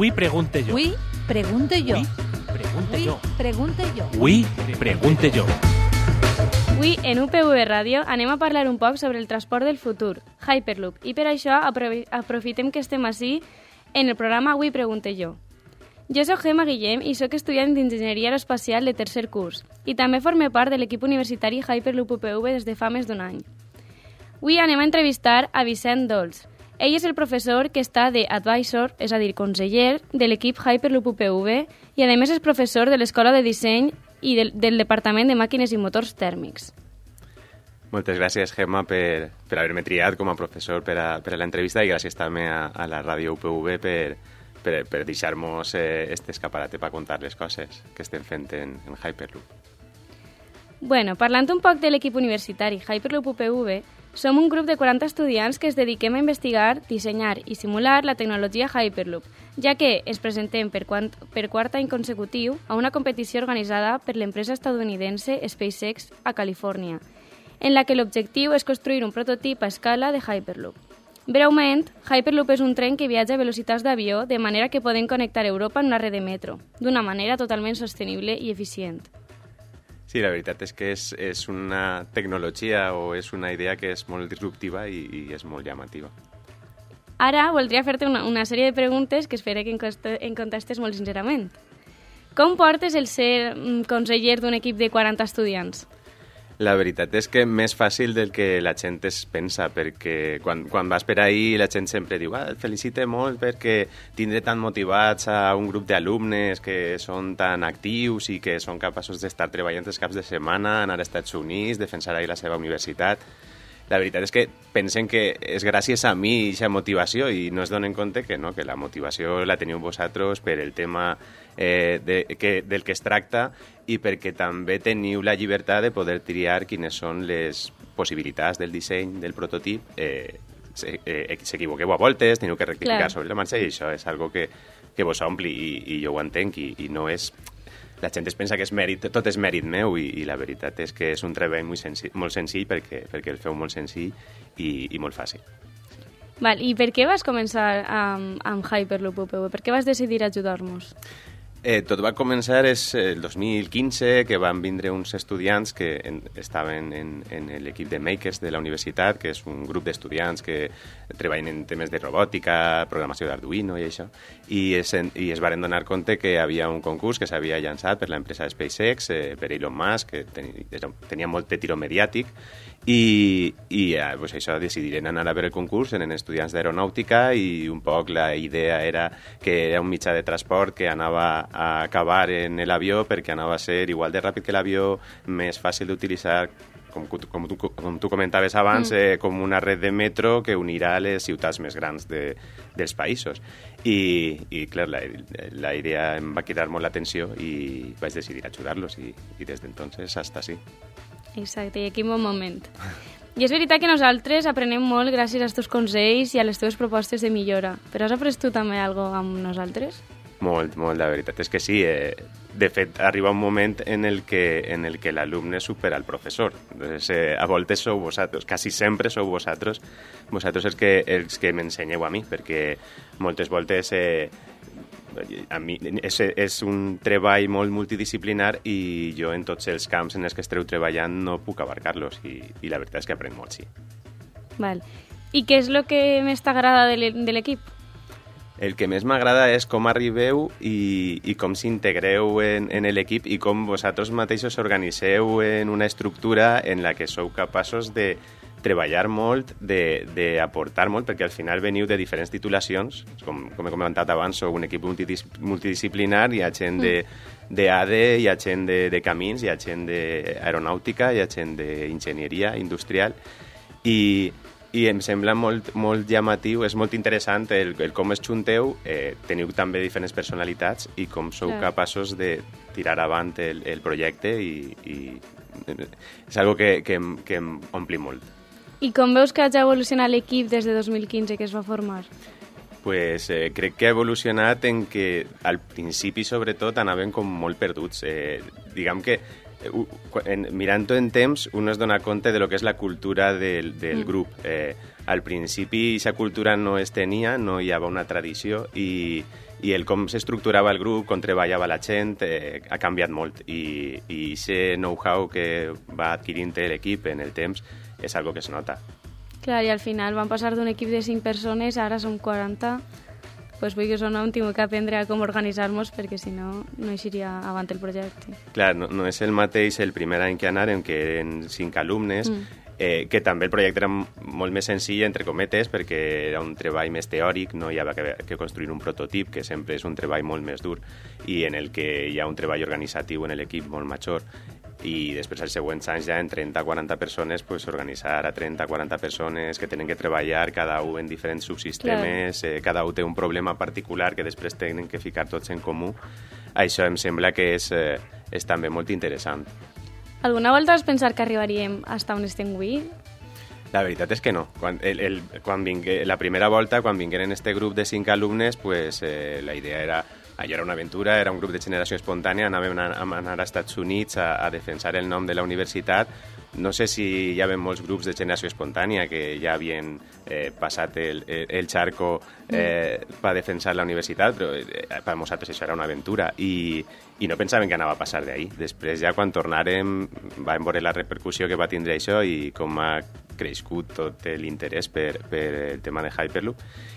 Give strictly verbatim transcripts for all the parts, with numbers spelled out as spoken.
Avui pregunte jo. Avui pregunte jo. Avui pregunte Avui jo. pregunte jo. Avui pregunte jo. Avui, en U P V Ràdio, anem a parlar un poc sobre el transport del futur, Hyperloop, i per això aprovi- aprofitem que estem ací en el programa Avui pregunte jo. Jo soc Gemma Guillem i sóc estudiant d'Enginyeria Aeroespacial de tercer curs i també forme part de l'equip universitari Hyperloop U P V des de fa més d'un any. Avui anem a entrevistar a Vicent Dols. Ell és el professor que està de advisor, és a dir, conseller, de l'equip Hyperloop U P V i a més és professor de l'Escola de Disseny i del, del Departament de Màquines i Motors Tèrmics. Moltes gràcies, Gemma, per, per haver-me triat com a professor per a, per a l'entrevista i gràcies també a, a la ràdio U P V per, per, per deixar-nos eh, este escaparate per contar les coses que estem fent en, en Hyperloop. Bueno, parlant un poc de l'equip universitari Hyperloop U P V, som un grup de quaranta estudiants que es dediquem a investigar, dissenyar i simular la tecnologia Hyperloop, ja que es presentem per, quant, per quart any consecutiu a una competició organitzada per l'empresa estadounidense SpaceX a Califòrnia, en la que l'objectiu és construir un prototip a escala de Hyperloop. Breument, Hyperloop és un tren que viatja a velocitats d'avió de manera que podem connectar Europa en una red de metro, d'una manera totalment sostenible i eficient. Sí, la veritat és que és, és una tecnologia o és una idea que és molt disruptiva i, i és molt llamativa. Ara voldria fer-te una, una sèrie de preguntes que espero que en, coste, en contestes molt sincerament. Com portes el ser mm, conseller d'un equip de quaranta estudiants? La veritat és que més fàcil del que la gent es pensa, perquè quan, quan vas per ahí la gent sempre diu ah, et felicite molt perquè tindré tan motivats a un grup d'alumnes que són tan actius i que són capaços d'estar treballant els caps de setmana, anar als Estats Units, defensar ahí la seva universitat. La veritat és que pensen que és gràcies a mi aquesta motivació i no es donen compte que no, que la motivació la teniu vosaltres per el tema eh, de, que, del que es tracta i perquè també teniu la llibertat de poder triar quines són les possibilitats del disseny del prototip. Eh, eh, s'equivoqueu a voltes, teniu que rectificar Clar. sobre la marxa i això és algo que, que vos ompli i, i jo ho entenc i, i no és... La gent es pensa que és mèrit, tot és mèrit meu i, i la veritat és que és un treball molt senzill, molt senzill perquè, perquè el feu molt senzill i, i molt fàcil. Val, I per què vas començar amb, amb Hyperloop U P V? Per què vas decidir ajudar-nos? Eh, tot va començar és el dos mil quinze, que van vindre uns estudiants que en, estaven en, en l'equip de Makers de la universitat, que és un grup d'estudiants que treballen en temes de robòtica, programació d'Arduino i això, i es, i es varen donar compte que hi havia un concurs que s'havia llançat per l'empresa SpaceX, eh, per Elon Musk, que tenia, tenia molt de tiro mediàtic, i, i eh, pues això decidiren anar a veure el concurs, eren estudiants d'aeronàutica i un poc la idea era que era un mitjà de transport que anava a acabar en l'avió perquè anava a ser igual de ràpid que l'avió, més fàcil d'utilitzar, com, com, tu, com tu comentaves abans, mm. eh, com una red de metro que unirà les ciutats més grans de, dels països. I, i clar, la, la idea em va cridar molt l'atenció i vaig decidir ajudar-los i, i des d'entonces hasta sí. Exacte, i aquí un bon moment. I és veritat que nosaltres aprenem molt gràcies als teus consells i a les teves propostes de millora. Però has après tu també alguna cosa amb nosaltres? Molt, molt, la veritat és que sí. Eh, de fet, arriba un moment en el que, en el que l'alumne supera el professor. Entonces, eh, a voltes sou vosaltres, quasi sempre sou vosaltres, vosaltres els que, els que m'ensenyeu a mi, perquè moltes voltes eh, a mi és, és un treball molt multidisciplinar i jo en tots els camps en els que esteu treballant no puc abarcar-los i, i la veritat és que aprenc molt, sí. Val. I què és el que més t'agrada de l'equip? El que més m'agrada és com arribeu i, i com s'integreu en, en l'equip i com vosaltres mateixos organitzeu en una estructura en la que sou capaços de treballar molt, d'aportar molt, perquè al final veniu de diferents titulacions, com, com he comentat abans, sou un equip multidis, multidisciplinar, hi ha gent de, de A D, hi ha gent de, de camins, hi ha gent d'aeronàutica, hi ha gent d'enginyeria industrial, i, i em sembla molt, molt llamatiu, és molt interessant el, el com es junteu, eh, teniu també diferents personalitats i com sou Clar. capaços de tirar avant el, el projecte i, i és algo que, que, em, que em ompli molt. I com veus que ha evolucionat l'equip des de dos mil quinze que es va formar? Pues eh, crec que ha evolucionat en que al principi, sobretot, anaven com molt perduts. Eh, diguem que en, mirant-ho en temps, un es dona compte de lo que és la cultura del, del mm. grup. Eh, al principi aquesta cultura no es tenia, no hi havia una tradició i, i el com s'estructurava el grup, com treballava la gent, eh, ha canviat molt i aquest know-how que va adquirint l'equip en el temps és algo que es nota. Clar, i al final van passar d'un equip de cinc persones, ara som quaranta, pues vull que això no hem tingut que aprendre a com organitzar-nos perquè si no, no eixiria avant el projecte. Clar, no, no és el mateix el primer any que anàrem, que eren cinc alumnes, mm. eh, que també el projecte era molt més senzill, entre cometes, perquè era un treball més teòric, no hi havia que, que construir un prototip, que sempre és un treball molt més dur, i en el que hi ha un treball organitzatiu en l'equip molt major, i després els següents anys ja en trenta a quaranta persones pues, organitzar a trenta a quaranta persones que tenen que treballar cada un en diferents subsistemes, eh, cada un té un problema particular que després tenen que ficar tots en comú. Això em sembla que és, eh, és també molt interessant. Alguna volta has pensat que arribaríem fins on estem avui? La veritat és que no. Quan, el, el, quan vingué, la primera volta, quan vingueren este grup de cinc alumnes, pues, eh, la idea era... Allò era una aventura, era un grup de generació espontània, anàvem a anar als Estats Units a, a defensar el nom de la universitat. No sé si hi havia molts grups de generació espontània que ja havien eh, passat el, el, el charco eh, mm. per defensar la universitat, però eh, per nosaltres això era una aventura i, i no pensàvem que anava a passar d'ahir. Després ja quan tornàrem vam veure la repercussió que va tindre això i com ha crescut tot l'interès per, per el tema de Hyperloop.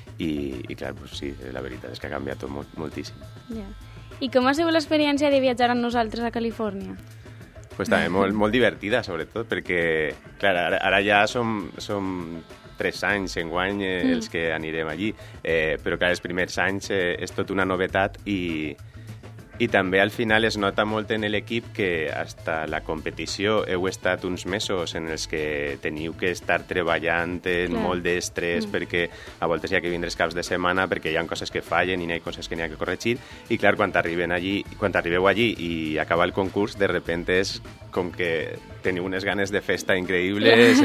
I, i clar, pues sí, la veritat és que ha canviat tot molt, moltíssim. Yeah. I com ha sigut l'experiència de viatjar amb nosaltres a Califòrnia? Pues també molt, molt divertida, sobretot, perquè clar, ara, ara ja som, som tres anys enguany eh, mm. els que anirem allí, eh, però clar, els primers anys eh, és tot una novetat i, i també al final es nota molt en l'equip que hasta la competició heu estat uns mesos en els que teniu que estar treballant en clar. Molt d'estrès mm. perquè a voltes hi ha que vindre els caps de setmana perquè hi ha coses que fallen i hi ha coses que n'hi ha que corregir i clar, quan, arriben allí, quan arribeu allí i acaba el concurs, de repente és com que teniu unes ganes de festa increïbles,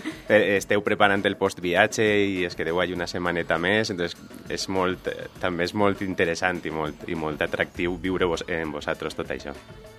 eh, esteu preparant el postviatge i es quedeu allí una setmaneta més, entonces és molt, també és molt interessant i molt, i molt atractiu viure vos, en vosaltres tot això.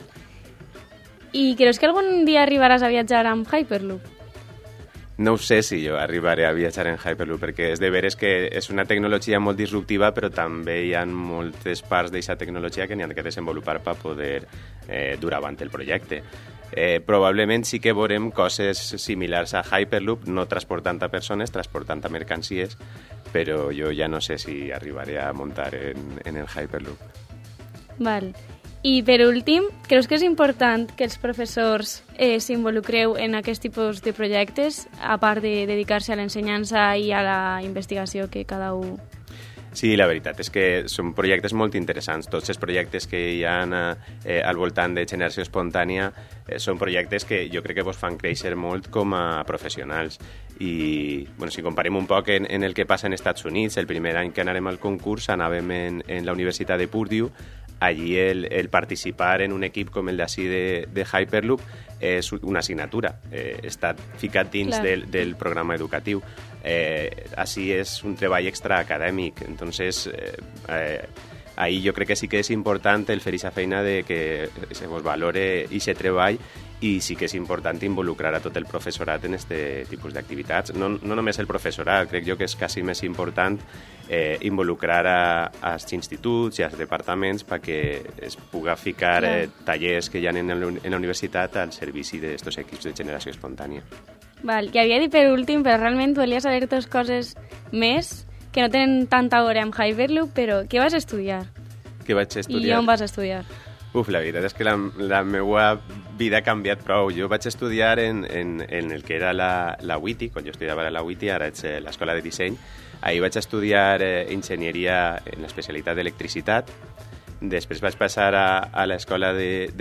I creus que algun dia arribaràs a viatjar amb Hyperloop? No ho sé si jo arribaré a viatjar en Hyperloop, perquè és de veres que és una tecnologia molt disruptiva, però també hi ha moltes parts d'aquesta tecnologia que n'hi ha que desenvolupar per poder eh, dur avant el projecte. Eh, probablement sí que veurem coses similars a Hyperloop, no transportant a persones, transportant a mercancies, però jo ja no sé si arribaré a muntar en, en el Hyperloop. Val. I per últim, creus que és important que els professors eh, s'involucreu en aquest tipus de projectes, a part de dedicar-se a l'ensenyança i a la investigació que cada un... Sí, la veritat és que són projectes molt interessants. Tots els projectes que hi ha eh, al voltant de generació espontània eh, són projectes que jo crec que vos fan créixer molt com a professionals. I bueno, si comparem un poc en, en el que passa en Estats Units, el primer any que anàrem al concurs anàvem en, en la Universitat de Purdue. Allí el, el participar en un equip com el d'ací de, de Hyperloop és una assignatura, eh, està ficat dins del, del programa educatiu. Eh, així és un treball extraacadèmic, entonces eh, eh, ahí jo crec que sí que és important el fer aquesta feina de que se vos valore aquest treball i sí que és important involucrar a tot el professorat en aquest tipus d'activitats. No, no només el professorat, crec jo que és quasi més important eh, involucrar a, als instituts i als departaments perquè es puga ficar eh, tallers que hi ha en, el, en la universitat al servici d'aquests equips de generació espontània. Val, i havia dit per últim, però realment volia saber dues coses més que no tenen tanta hora amb Hyperloop, però què vas estudiar? Què vaig estudiar? I on vas estudiar? Uf, la veritat és que la, la meva vida ha canviat prou. Jo vaig estudiar en, en, en el que era la, la U I T I, quan jo estudiava a la U I T I, ara ets a l'Escola de Disseny. Ahir vaig estudiar eh, enginyeria en l'especialitat d'electricitat. Després vaig passar a, a l'escola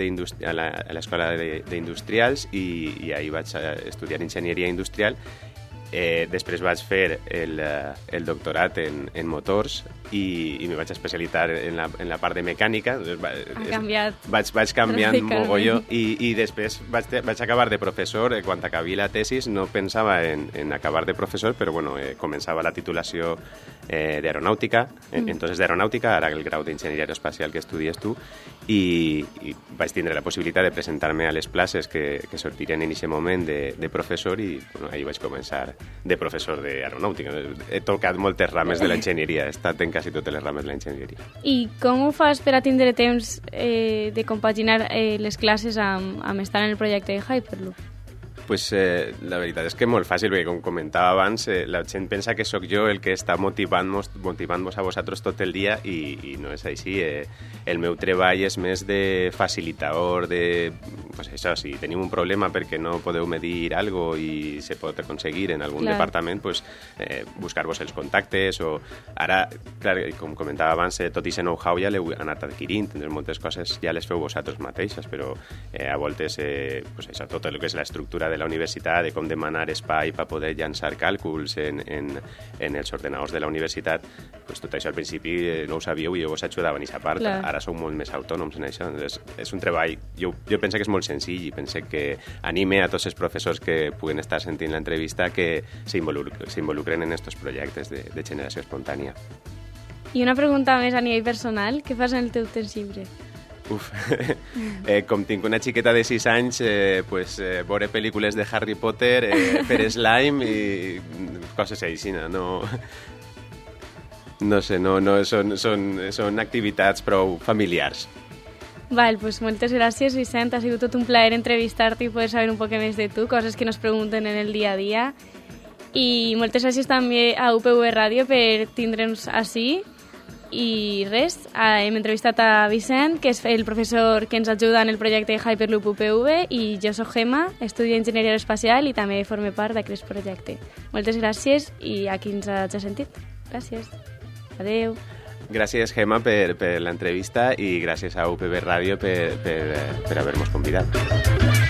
d'industrials i, i ahir vaig estudiar enginyeria industrial. Eh, després vaig fer el, el doctorat en, en motors i, i me vaig especialitzar en la, en la part de mecànica. Va, ha canviat. Vaig, vaig canviant mogolló i, i després vaig, vaig acabar de professor. Eh, quan acabé la tesis no pensava en, en acabar de professor, però bueno, eh, començava la titulació eh, d'aeronàutica, mm. entonces d'aeronàutica, ara el grau d'enginyeria aeroespacial que estudies tu, i, i vaig tindre la possibilitat de presentar-me a les places que, que sortirien en aquest moment de, de professor i bueno, ahir vaig començar de professor d'aeronàutica. He tocat moltes rames de l'enginyeria, he estat en quasi totes les rames de l'enginyeria. I com ho fas per a tindre temps eh, de compaginar eh, les classes amb, amb estar en el projecte de Hyperloop? Pues eh, la veritat és que molt fàcil, perquè com comentava abans, eh, la gent pensa que sóc jo el que està motivant-vos motivant a vosaltres tot el dia i, i no és així. Eh, el meu treball és més de facilitador, de, pues això, si tenim un problema perquè no podeu medir algo i se pot aconseguir en algun clar. departament, pues, eh, buscar-vos els contactes o ara, clar, com comentava abans, eh, tot i aquest know-how ja l'heu anat adquirint, moltes coses ja les feu vosaltres mateixes, però eh, a voltes eh, pues això, tot el que és l'estructura de la universitat, de com demanar espai per poder llançar càlculs en, en, en els ordenadors de la universitat, pues tot això al principi eh, no ho sabíeu i jo us ajudava en aquesta part. Clar. Ara sou molt més autònoms en això. És, és un treball, jo, jo penso que és molt senzill i penso que anime a tots els professors que puguen estar sentint l'entrevista que s'involucren en aquests projectes de, de generació espontània. I una pregunta més a nivell personal, què fas en el teu temps lliure? Uf, eh, com tinc una xiqueta de sis anys, eh, pues, eh, veure pel·lícules de Harry Potter, eh, fer slime i coses així, no... No sé, no, no, són, són, són activitats prou familiars. Val, pues moltes gràcies, Vicent. Ha sigut tot un plaer entrevistar-te i poder saber un poc més de tu, coses que nos pregunten en el dia a dia. I moltes gràcies també a U P V Ràdio per tindre'ns ací. I res, hem entrevistat a Vicent, que és el professor que ens ajuda en el projecte Hyperloop U P V, i jo soc Gemma, estudio Enginyeria Aeroespacial i també forme part d'aquest projecte. Moltes gràcies i a qui ens hagi sentit. Gràcies. Adeu. Gràcies, Gemma, per, per l'entrevista i gràcies a U P V Ràdio per, per, per haver-nos convidat.